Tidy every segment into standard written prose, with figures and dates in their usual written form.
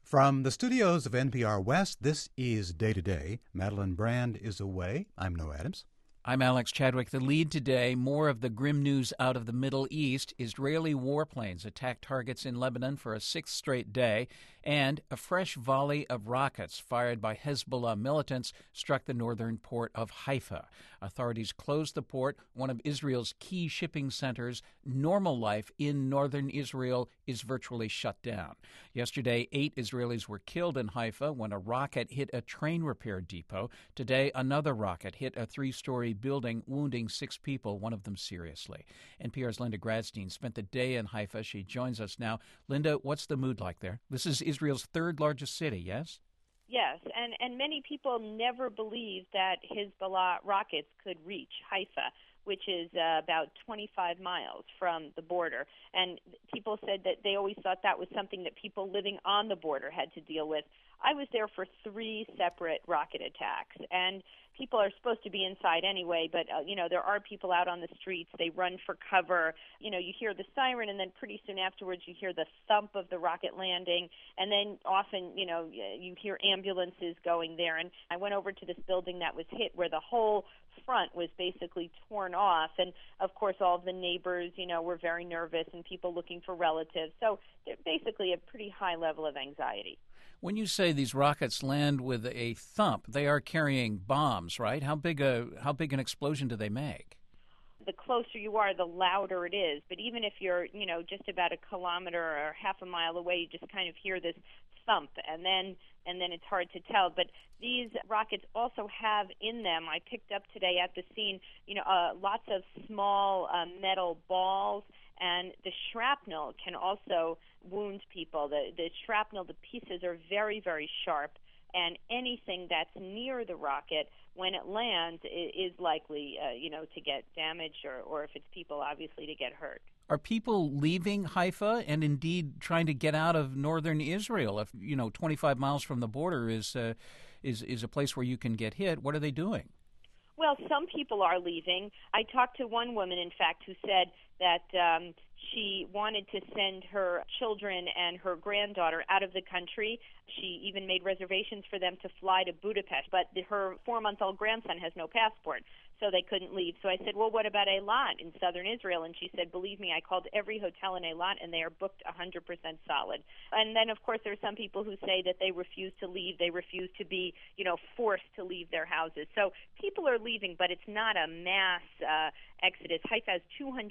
From the studios of NPR West, this is Day to Day. Madeline Brand is away. I'm Noah Adams. I'm Alex Chadwick. The lead today, more of the grim news out of the Middle East. Israeli warplanes attacked targets in Lebanon for a sixth straight day, and a fresh volley of rockets fired by Hezbollah militants struck the northern port of Haifa. Authorities closed the port, one of Israel's key shipping centers. Normal life in northern Israel is virtually shut down. Yesterday, 8 Israelis were killed in Haifa when a rocket hit a train repair depot. Today, another rocket hit a 3-story building, wounding 6 people, one of them seriously. NPR's Linda Gradstein spent the day in Haifa. She joins us now. Linda, what's the mood like there? This is Israel's third largest city, yes? Yes, and many people never believed that Hezbollah rockets could reach Haifa, which is about 25 miles from the border. And people said that they always thought that was something that people living on the border had to deal with. I was there for 3 separate rocket attacks, and people are supposed to be inside anyway, but, there are people out on the streets. They run for cover. You hear the siren, and then pretty soon afterwards you hear the thump of the rocket landing, and then often, you hear ambulances going there. And I went over to this building that was hit where the whole front was basically torn off, and, of course, all of the neighbors, were very nervous and people looking for relatives. So basically a pretty high level of anxiety. When you say these rockets land with a thump, they are carrying bombs, right? How big an explosion do they make? The closer you are, the louder it is. But even if you're, just about a kilometer or half a mile away, you just kind of hear this thump, and then it's hard to tell. But these rockets also have in them, I picked up today at the scene, lots of small metal balls, and the shrapnel can also wound people. The shrapnel, the pieces are very, very sharp, and anything that's near the rocket when it lands is likely, to get damaged, or if it's people, obviously, to get hurt. Are people leaving Haifa and indeed trying to get out of northern Israel? If 25 miles from the border is a place where you can get hit, what are they doing? Well, some people are leaving. I talked to one woman, in fact, who said that she wanted to send her children and her granddaughter out of the country. She even made reservations for them to fly to Budapest, but her 4-month-old grandson has no passport, so they couldn't leave. So I said, well, what about Eilat in southern Israel? And she said, believe me, I called every hotel in Eilat, and they are booked 100% solid. And then, of course, there are some people who say that they refuse to leave. They refuse to be, forced to leave their houses. So people are leaving, but it's not a mass exodus. Haifa has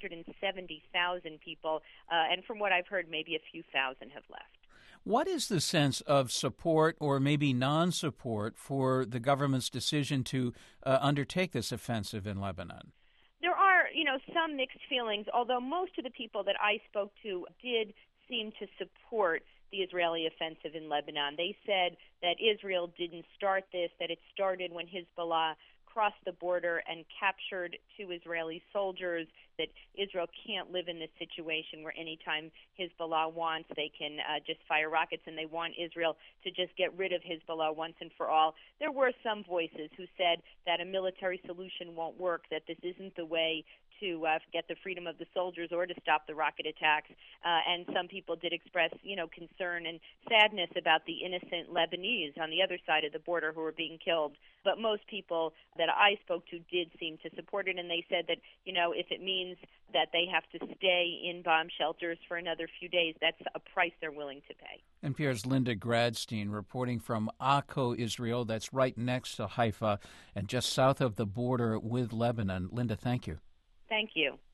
270,000 people, and from what I've heard, maybe a few thousand have left. What is the sense of support or maybe non-support for the government's decision to undertake this offensive in Lebanon? There are, some mixed feelings, although most of the people that I spoke to did seem to support the Israeli offensive in Lebanon. They said that Israel didn't start this, that it started when Hezbollah crossed the border and captured 2 Israeli soldiers, that Israel can't live in this situation where anytime Hezbollah wants, they can just fire rockets, and they want Israel to just get rid of Hezbollah once and for all. There were some voices who said that a military solution won't work, that this isn't the way to get the freedom of the soldiers or to stop the rocket attacks. And some people did express, concern and sadness about the innocent Lebanese on the other side of the border who were being killed. But most people that I spoke to did seem to support it, and they said that, if it means that they have to stay in bomb shelters for another few days, that's a price they're willing to pay. NPR's Linda Gradstein reporting from Akko, Israel. That's right next to Haifa and just south of the border with Lebanon. Linda, thank you. Thank you.